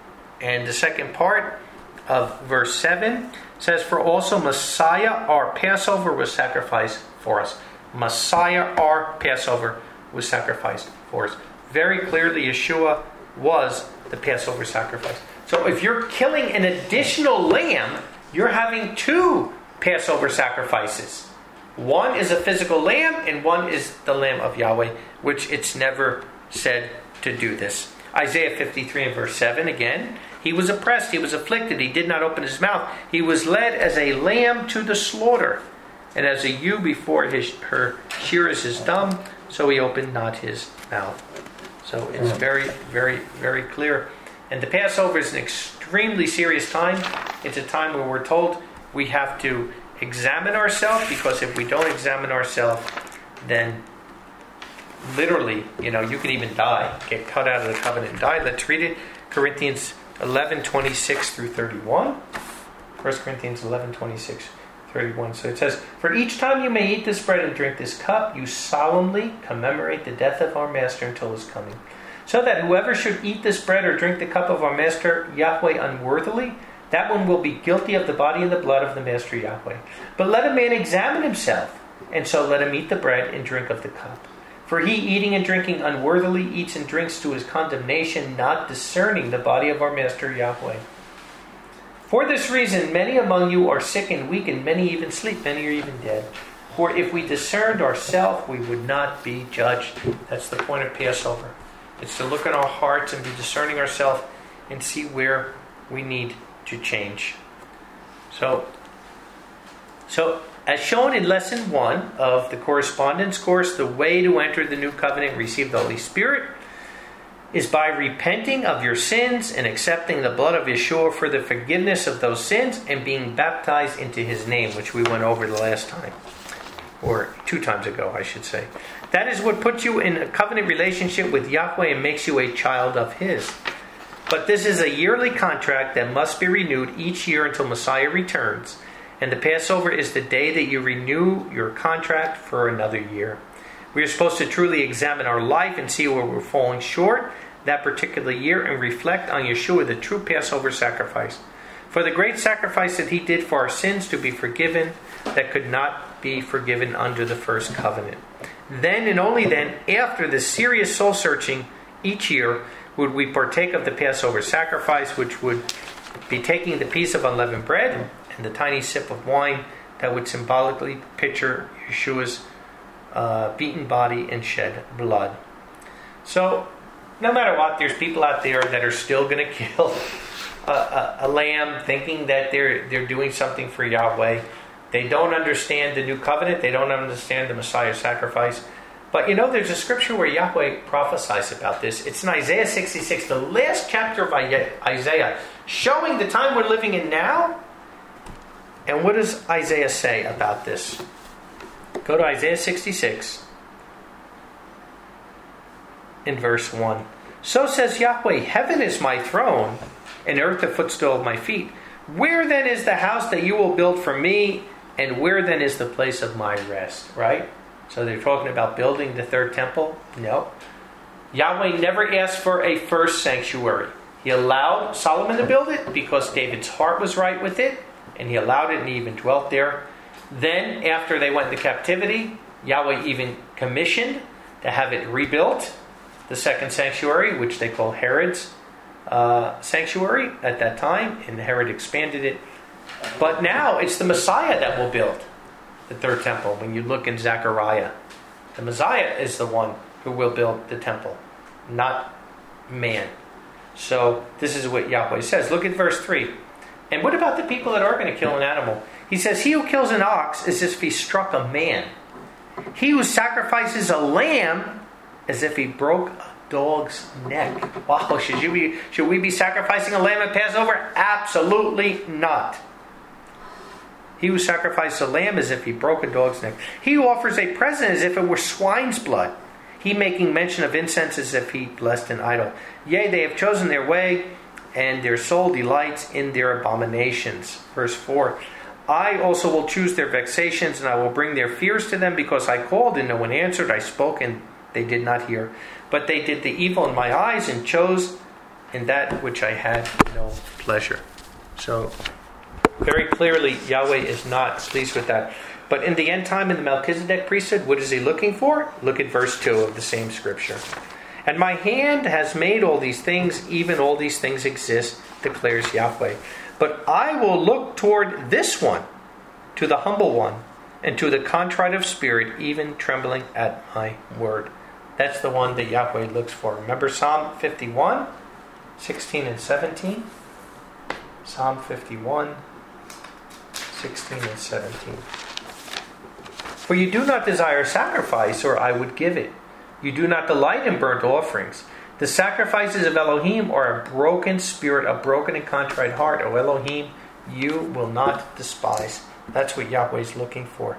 And the second part of verse seven says, for also Messiah, our Passover, was sacrificed for us. Messiah, our Passover, was sacrificed for us. Very clearly, Yeshua was the Passover sacrifice. So if you're killing an additional lamb, you're having two Passover sacrifices. One is a physical lamb, and one is the Lamb of Yahweh, which it's never said to do this. Isaiah fifty-three and verse seven again. He was oppressed, he was afflicted, he did not open his mouth. He was led as a lamb to the slaughter, and as a ewe before his her shearers is dumb, so he opened not his mouth. So it's very, very, very clear. And the Passover is an extremely serious time. It's a time where we're told we have to examine ourselves, because if we don't examine ourselves, then literally, you know, you can even die, get cut out of the covenant and die. Let's read it. Corinthians eleven, twenty-six through thirty-one. First Corinthians eleven, twenty-six, thirty-one. So it says, for each time you may eat this bread and drink this cup, you solemnly commemorate the death of our Master until his coming. So that whoever should eat this bread or drink the cup of our Master Yahweh unworthily, that one will be guilty of the body and the blood of the Master Yahweh. But let a man examine himself, and so let him eat the bread and drink of the cup. For he, eating and drinking unworthily, eats and drinks to his condemnation, not discerning the body of our Master Yahweh. For this reason, many among you are sick and weak, and many even sleep, many are even dead. For if we discerned ourselves, we would not be judged. That's the point of Passover. It's to look at our hearts and be discerning ourselves and see where we need to change. So, so as shown in lesson one of the correspondence course, the way to enter the new covenant and receive the Holy Spirit is by repenting of your sins and accepting the blood of Yeshua for the forgiveness of those sins and being baptized into his name, which we went over the last time, or two times ago, I should say. That is what puts you in a covenant relationship with Yahweh and makes you a child of his. But this is a yearly contract that must be renewed each year until Messiah returns. And the Passover is the day that you renew your contract for another year. We are supposed to truly examine our life and see where we're falling short that particular year and reflect on Yeshua, the true Passover sacrifice. For the great sacrifice that he did for our sins to be forgiven that could not be forgiven under the first covenant. Then and only then, after this serious soul searching each year, would we partake of the Passover sacrifice, which would be taking the piece of unleavened bread and the tiny sip of wine that would symbolically picture Yeshua's uh, beaten body and shed blood. So, no matter what, there's people out there that are still going to kill a, a, a lamb, thinking that they're they're doing something for Yahweh. They don't understand the new covenant. They don't understand the Messiah sacrifice. But you know, there's a scripture where Yahweh prophesies about this. It's in Isaiah sixty-six, the last chapter of Isaiah, showing the time we're living in now. And what does Isaiah say about this? Go to Isaiah sixty-six, in verse one. So says Yahweh, heaven is my throne, and earth the footstool of my feet. Where then is the house that you will build for me? And where then is the place of my rest? Right? So they're talking about building the third temple? No. Yahweh never asked for a first sanctuary. He allowed Solomon to build it because David's heart was right with it, and he allowed it, and he even dwelt there. Then, after they went into captivity, Yahweh even commissioned to have it rebuilt, the second sanctuary, which they call Herod's uh, sanctuary at that time, and Herod expanded it. But now it's the Messiah that will build the third temple. When you look in Zechariah, the Messiah is the one who will build the temple, not man. So this is what Yahweh says. Look at verse three. And what about the people that are going to kill an animal? He says, he who kills an ox is as if he struck a man. He who sacrifices a lamb as if he broke a dog's neck. Wow, should you be? Should we be sacrificing a lamb at Passover? Absolutely not. He who sacrifices a lamb as if he broke a dog's neck. He who offers a present as if it were swine's blood. He making mention of incense as if he blessed an idol. Yea, they have chosen their way, and their soul delights in their abominations. Verse four. I also will choose their vexations, and I will bring their fears to them, because I called and no one answered. I spoke and they did not hear. But they did the evil in my eyes and chose in that which I had no pleasure. So, very clearly, Yahweh is not pleased with that. But in the end time, in the Melchizedek priesthood, what is he looking for? Look at verse two of the same scripture. And my hand has made all these things, even all these things exist, declares Yahweh. But I will look toward this one, to the humble one, and to the contrite of spirit, even trembling at my word. That's the one that Yahweh looks for. Remember Psalm fifty-one, sixteen and seventeen? Psalm fifty-one, sixteen and seventeen. For you do not desire sacrifice, or I would give it. You do not delight in burnt offerings. The sacrifices of Elohim are a broken spirit, a broken and contrite heart. O Elohim, you will not despise. That's what Yahweh is looking for.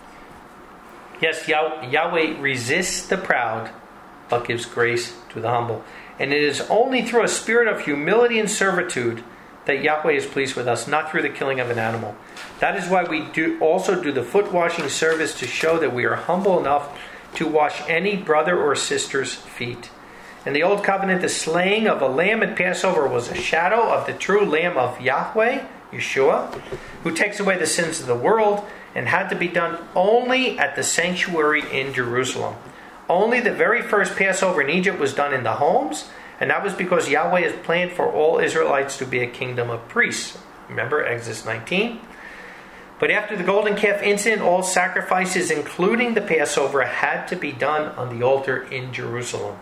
Yes, Yahweh resists the proud, but gives grace to the humble. And it is only through a spirit of humility and servitude that Yahweh is pleased with us, not through the killing of an animal. That is why we do also do the foot washing service, to show that we are humble enough to wash any brother or sister's feet. In the Old Covenant, the slaying of a lamb at Passover was a shadow of the true Lamb of Yahweh, Yeshua, who takes away the sins of the world, and had to be done only at the sanctuary in Jerusalem. Only the very first Passover in Egypt was done in the homes, and that was because Yahweh has planned for all Israelites to be a kingdom of priests. Remember Exodus nineteen? But after the golden calf incident, all sacrifices, including the Passover, had to be done on the altar in Jerusalem.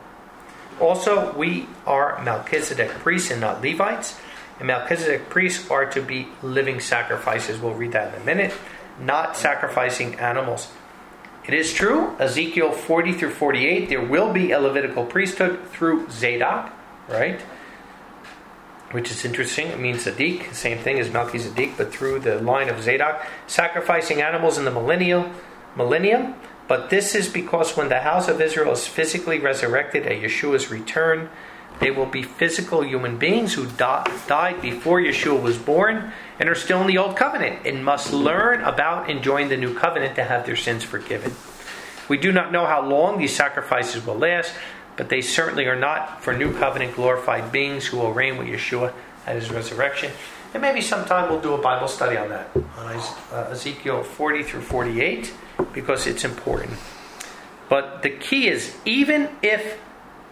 Also, we are Melchizedek priests and not Levites. And Melchizedek priests are to be living sacrifices. We'll read that in a minute. Not sacrificing animals. It is true, Ezekiel forty through forty-eight, there will be a Levitical priesthood through Zadok, right? Which is interesting. It means Zadok, same thing as Melchizedek, but through the line of Zadok, sacrificing animals in the millennial, millennium. But this is because when the house of Israel is physically resurrected at Yeshua's return, they will be physical human beings who di- died before Yeshua was born and are still in the Old Covenant and must learn about enjoying the New Covenant to have their sins forgiven. We do not know how long these sacrifices will last, but they certainly are not for New Covenant glorified beings who will reign with Yeshua at his resurrection. And maybe sometime we'll do a Bible study on that, on Ezekiel forty through forty-eight, because it's important. But the key is, even if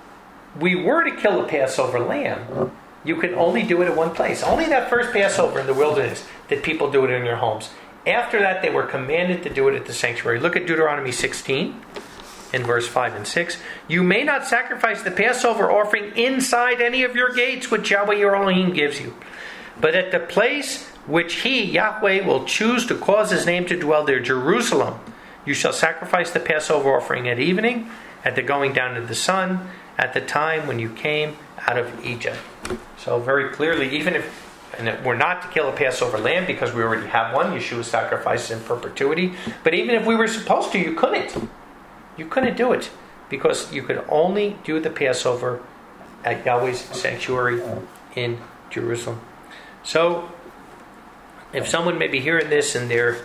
we were to kill a Passover lamb, you can only do it at one place. Only that first Passover in the wilderness did people do it in their homes. After that, they were commanded to do it at the sanctuary. Look at Deuteronomy sixteen. In verse five and six, you may not sacrifice the Passover offering inside any of your gates, which Yahweh your Elohim gives you. But at the place which he, Yahweh, will choose to cause his name to dwell there, Jerusalem, you shall sacrifice the Passover offering at evening, at the going down of the sun, at the time when you came out of Egypt. So very clearly, even if and we're not to kill a Passover lamb because we already have one, Yeshua sacrifices in perpetuity, but even if we were supposed to, you couldn't. You couldn't do it, because you could only do the Passover at Yahweh's sanctuary in Jerusalem. So, if someone may be hearing this and they're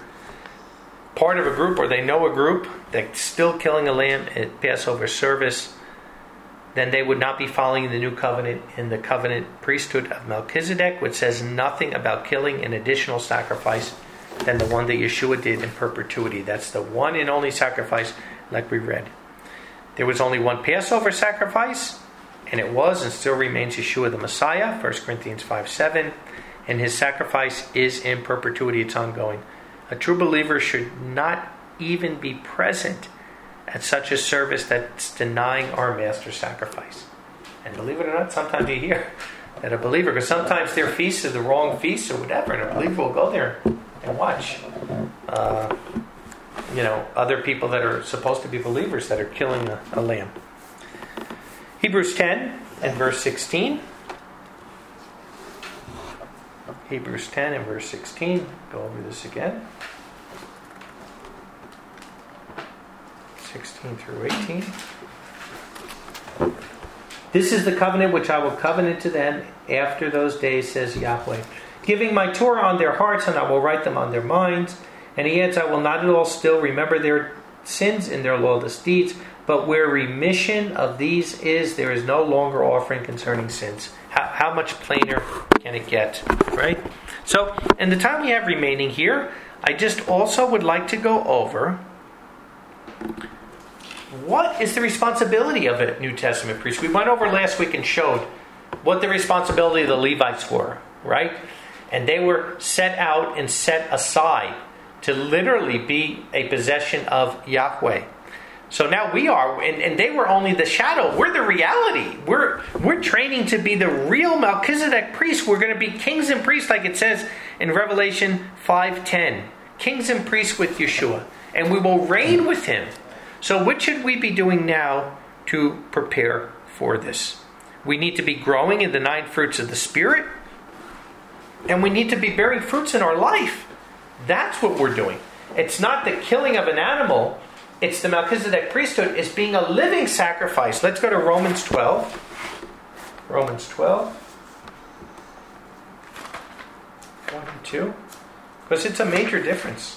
part of a group, or they know a group that's still killing a lamb at Passover service, then they would not be following the new covenant in the covenant priesthood of Melchizedek, which says nothing about killing an additional sacrifice than the one that Yeshua did in perpetuity. That's the one and only sacrifice, like we read. There was only one Passover sacrifice, and it was and still remains Yeshua the Messiah, First Corinthians five seven, and his sacrifice is in perpetuity, it's ongoing. A true believer should not even be present at such a service that's denying our master's sacrifice. And believe it or not, sometimes you hear that a believer, because sometimes their feast is the wrong feast or whatever, and a believer will go there and watch. Uh, you know, other people that are supposed to be believers that are killing a, a lamb. Hebrews ten and verse sixteen. Hebrews ten and verse sixteen. Go over this again. sixteen through eighteen. This is the covenant which I will covenant to them after those days, says Yahweh, giving my Torah on their hearts, and I will write them on their minds. And he adds, I will not at all still remember their sins in their lawless deeds, but where remission of these is, there is no longer offering concerning sins. How, how much plainer can it get, right? So, in the time we have remaining here, I just also would like to go over what is the responsibility of a New Testament priest. We went over last week and showed what the responsibility of the Levites were, right? And they were set out and set aside to literally be a possession of Yahweh. So now we are, and, and they were only the shadow. We're the reality. We're we're training to be the real Melchizedek priests. We're going to be kings and priests, like it says in Revelation five ten. Kings and priests with Yeshua. And we will reign with him. So what should we be doing now to prepare for this? We need to be growing in the nine fruits of the Spirit. And we need to be bearing fruits in our life. That's what we're doing. It's not the killing of an animal. It's the Melchizedek priesthood is being a living sacrifice. Let's go to Romans twelve. Romans twelve. one and two. Because it's a major difference.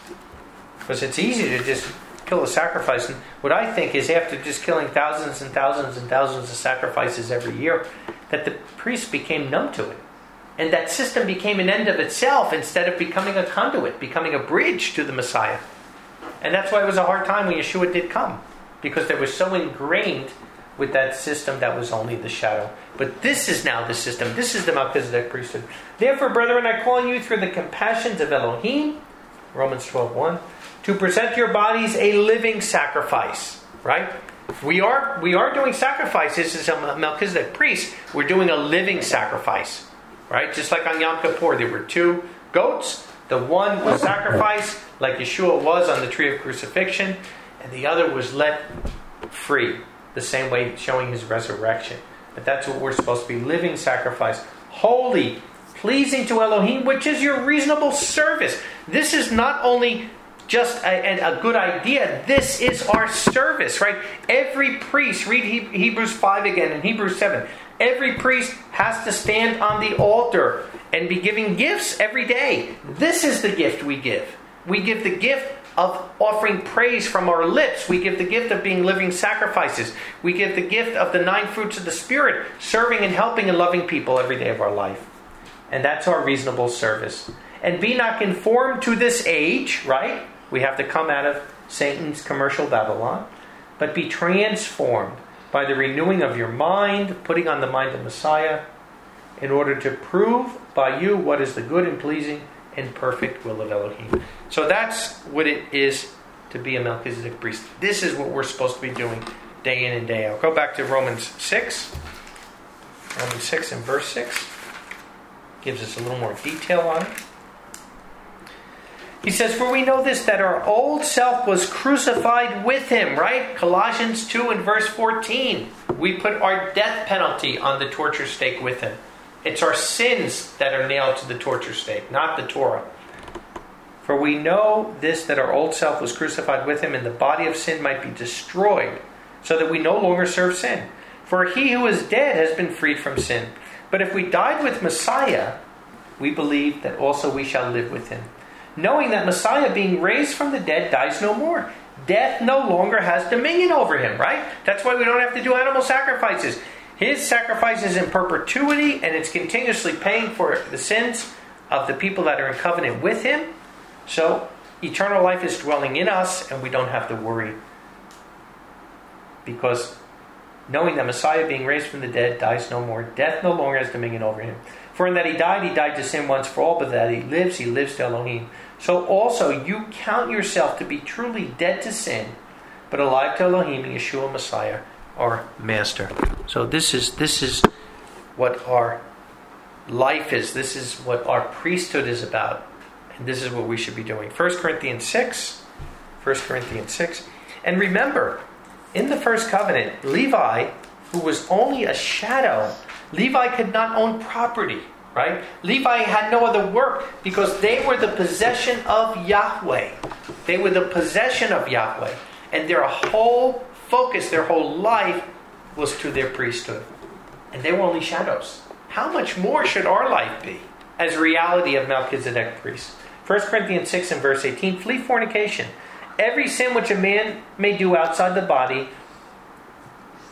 Because it's easy to just kill a sacrifice. And what I think is after just killing thousands and thousands and thousands of sacrifices every year, that the priests became numb to it. And that system became an end of itself instead of becoming a conduit, becoming a bridge to the Messiah. And that's why it was a hard time when Yeshua did come. Because they were so ingrained with that system that was only the shadow. But this is now the system. This is the Melchizedek priesthood. Therefore, brethren, I call you through the compassions of Elohim, Romans twelve one, to present your bodies a living sacrifice. Right? We are, we are doing sacrifices as a Melchizedek priest. We're doing a living sacrifice. Right? Just like on Yom Kippur, there were two goats. The one was sacrificed like Yeshua was on the tree of crucifixion, and the other was let free, the same way showing his resurrection. But that's what we're supposed to be, living sacrifice, holy, pleasing to Elohim, which is your reasonable service. This is not only just a, a good idea, this is our service, right? Every priest, read he, Hebrews five again and Hebrews seven. Every priest has to stand on the altar and be giving gifts every day. This is the gift we give. We give the gift of offering praise from our lips. We give the gift of being living sacrifices. We give the gift of the nine fruits of the Spirit, serving and helping and loving people every day of our life. And that's our reasonable service. And be not conformed to this age, right? We have to come out of Satan's commercial Babylon. But be transformed by the renewing of your mind, putting on the mind of Messiah, in order to prove by you what is the good and pleasing and perfect will of Elohim. So that's what it is to be a Melchizedek priest. This is what we're supposed to be doing day in and day out. Go back to Romans six. Romans six and verse six. Gives us a little more detail on it. He says, for we know this, that our old self was crucified with him, right? Colossians two and verse fourteen. We put our death penalty on the torture stake with him. It's our sins that are nailed to the torture stake, not the Torah. For we know this, that our old self was crucified with him, and the body of sin might be destroyed, so that we no longer serve sin. For he who is dead has been freed from sin. But if we died with Messiah, we believe that also we shall live with him. Knowing that Messiah, being raised from the dead, dies no more. Death no longer has dominion over him, right? That's why we don't have to do animal sacrifices. His sacrifice is in perpetuity, and it's continuously paying for the sins of the people that are in covenant with him. So, eternal life is dwelling in us, and we don't have to worry. Because knowing that Messiah, being raised from the dead, dies no more. Death no longer has dominion over him. For in that he died, he died to sin once for all, but that he lives, he lives to Elohim. So also you count yourself to be truly dead to sin, but alive to Elohim and Yeshua Messiah, our Master. So this is this is what our life is. This is what our priesthood is about. And this is what we should be doing. First Corinthians six. First Corinthians six. And remember, in the first covenant, Levi, who was only a shadow, Levi could not own property, right? Levi had no other work because they were the possession of Yahweh. They were the possession of Yahweh. And their whole focus, their whole life was to their priesthood. And they were only shadows. How much more should our life be as reality of Melchizedek priest? First Corinthians six and verse eighteen, flee fornication. Every sin which a man may do outside the body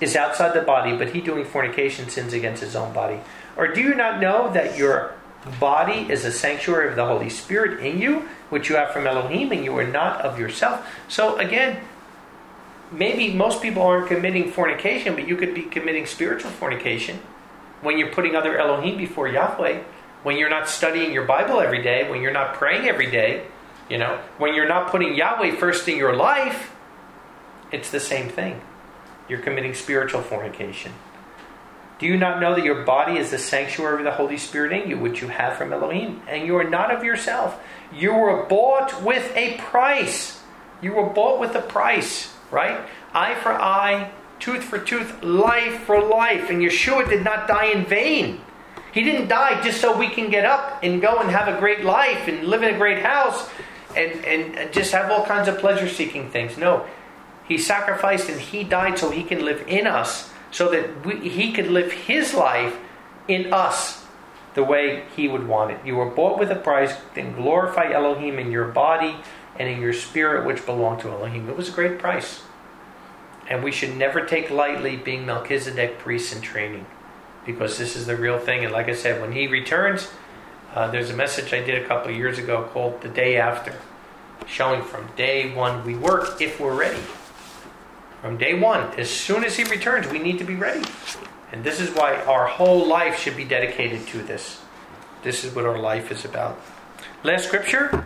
is outside the body, but he doing fornication sins against his own body. Or do you not know that your body is a sanctuary of the Holy Spirit in you, which you have from Elohim, and you are not of yourself? So again, maybe most people aren't committing fornication, but you could be committing spiritual fornication when you're putting other Elohim before Yahweh, when you're not studying your Bible every day, when you're not praying every day, you know, when you're not putting Yahweh first in your life. It's the same thing. You're committing spiritual fornication. Do you not know that your body is the sanctuary of the Holy Spirit in you, which you have from Elohim, and you are not of yourself? You were bought with a price. You were bought with a price, right? Eye for eye, tooth for tooth, life for life. And Yeshua did not die in vain. He didn't die just so we can get up and go and have a great life and live in a great house and, and, and just have all kinds of pleasure-seeking things. No. He sacrificed and he died so he can live in us, so that we, he could live his life in us the way he would want it. You were bought with a price, then glorify Elohim in your body and in your spirit, which belong to Elohim. It was a great price. And we should never take lightly being Melchizedek priests in training, because this is the real thing. And like I said, when he returns, uh, there's a message I did a couple of years ago called The Day After, showing from day one we work if we're ready. From day one, as soon as he returns, we need to be ready. And this is why our whole life should be dedicated to this. This is what our life is about. Last scripture,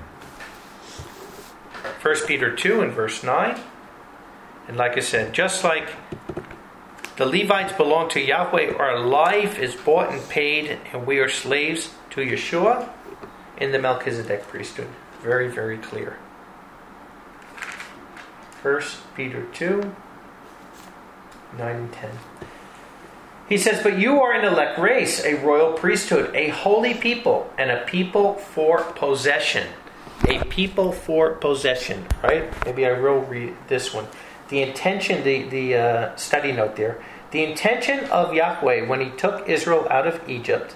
First Peter two and verse nine. And like I said, just like the Levites belong to Yahweh, our life is bought and paid, and we are slaves to Yeshua in the Melchizedek priesthood. Very, very clear. First Peter two, nine and ten. He says, but you are an elect race, a royal priesthood, a holy people, and a people for possession. A people for possession, right? Maybe I will read this one. The intention, the, the uh, study note there. The intention of Yahweh when he took Israel out of Egypt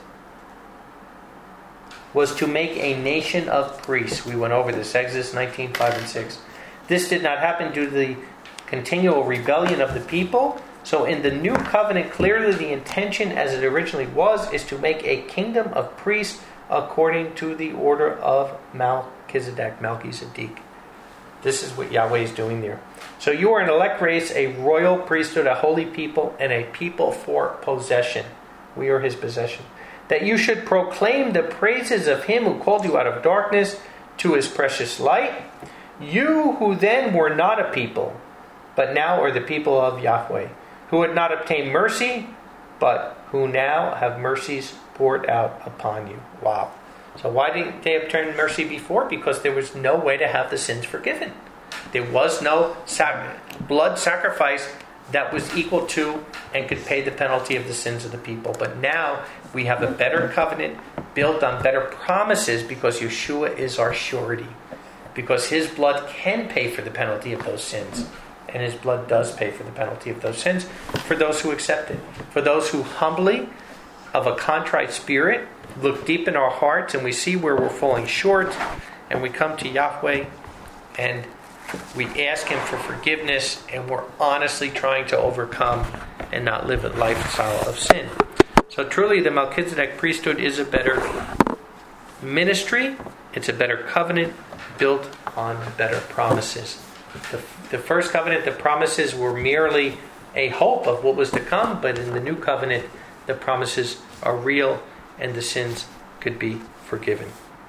was to make a nation of priests. We went over this, Exodus nineteen, five and six. This did not happen due to the continual rebellion of the people. So in the new covenant, clearly the intention as it originally was is to make a kingdom of priests according to the order of Melchizedek, Melchizedek. This is what Yahweh is doing there. So you are an elect race, a royal priesthood, a holy people, and a people for possession. We are his possession. That you should proclaim the praises of him who called you out of darkness to his precious light. You who then were not a people, but now are the people of Yahweh, who had not obtained mercy, but who now have mercies poured out upon you. Wow. So why didn't they obtain mercy before? Because there was no way to have the sins forgiven. There was no sac- blood sacrifice that was equal to and could pay the penalty of the sins of the people. But now we have a better covenant built on better promises because Yeshua is our surety. Because his blood can pay for the penalty of those sins. And his blood does pay for the penalty of those sins for those who accept it. For those who humbly, of a contrite spirit, look deep in our hearts and we see where we're falling short, and we come to Yahweh and we ask him for forgiveness, and we're honestly trying to overcome and not live a lifestyle of sin. So truly the Melchizedek priesthood is a better ministry. It's a better covenant built on better promises. The, the first covenant, the promises were merely a hope of what was to come, but in the new covenant, the promises are real and the sins could be forgiven.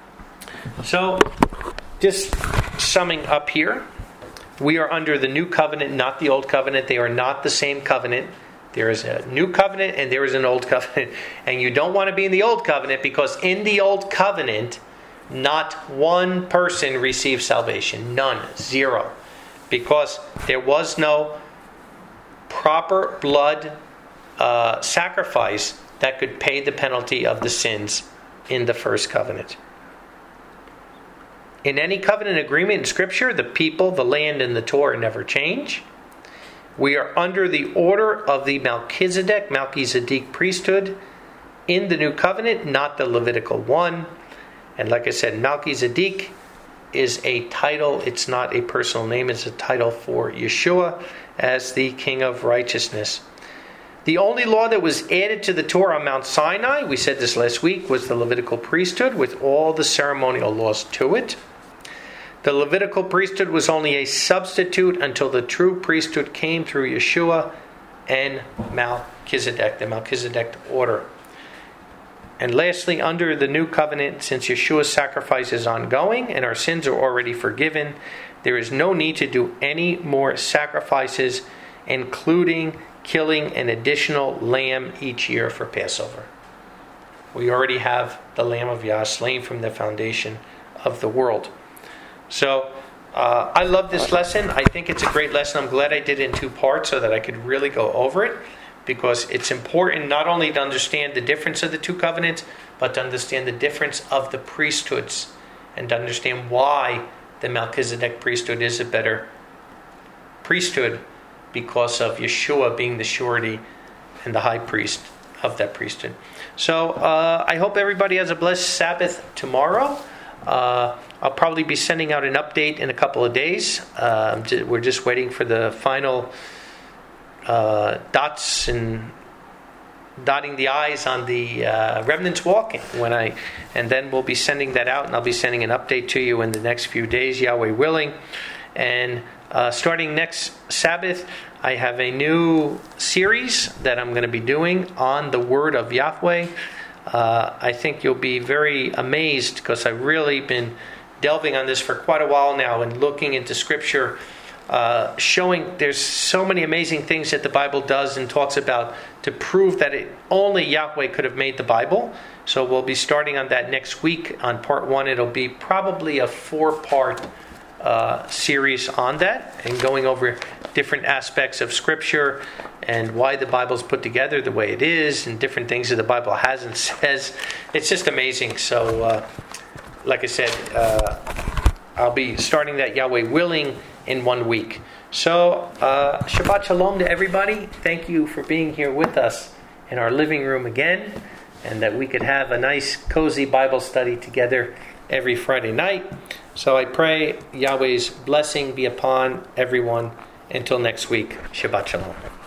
So, just summing up here, we are under the new covenant, not the old covenant. They are not the same covenant. There is a new covenant and there is an old covenant. And you don't want to be in the old covenant, because in the old covenant, not one person received salvation. None. Zero. Because there was no proper blood uh, sacrifice that could pay the penalty of the sins in the first covenant. In any covenant agreement in Scripture, the people, the land, and the Torah never change. We are under the order of the Melchizedek, Melchizedek priesthood in the new covenant, not the Levitical one. And like I said, Melchizedek is a title. It's not a personal name. It's a title for Yeshua as the King of Righteousness. The only law that was added to the Torah on Mount Sinai, we said this last week, was the Levitical priesthood with all the ceremonial laws to it. The Levitical priesthood was only a substitute until the true priesthood came through Yeshua and Melchizedek, the Melchizedek order. And lastly, under the new covenant, since Yeshua's sacrifice is ongoing and our sins are already forgiven, there is no need to do any more sacrifices, including killing an additional lamb each year for Passover. We already have the Lamb of Yah slain from the foundation of the world. So, uh, I love this lesson. I think it's a great lesson. I'm glad I did it in two parts so that I could really go over it, because it's important not only to understand the difference of the two covenants, but to understand the difference of the priesthoods and to understand why the Melchizedek priesthood is a better priesthood, because of Yeshua being the surety and the high priest of that priesthood. So uh, I hope everybody has a blessed Sabbath tomorrow. Uh, I'll probably be sending out an update in a couple of days. Uh, we're just waiting for the final uh, dots and dotting the I's on the uh, remnants walking. When I, and then we'll be sending that out, and I'll be sending an update to you in the next few days, Yahweh willing. And Uh, starting next Sabbath, I have a new series that I'm going to be doing on the Word of Yahweh. Uh, I think you'll be very amazed, because I've really been delving on this for quite a while now and looking into Scripture, uh, showing there's so many amazing things that the Bible does and talks about to prove that it, only Yahweh could have made the Bible. So we'll be starting on that next week. On part one, it'll be probably a four-part Uh, series on that, and going over different aspects of Scripture and why the Bible's put together the way it is, and different things that the Bible has and says. It's just amazing. So, uh, like I said, uh, I'll be starting that, Yahweh willing, in one week. So, uh, Shabbat Shalom to everybody. Thank you for being here with us in our living room again, and that we could have a nice, cozy Bible study together every Friday night. So I pray Yahweh's blessing be upon everyone until next week. Shabbat Shalom.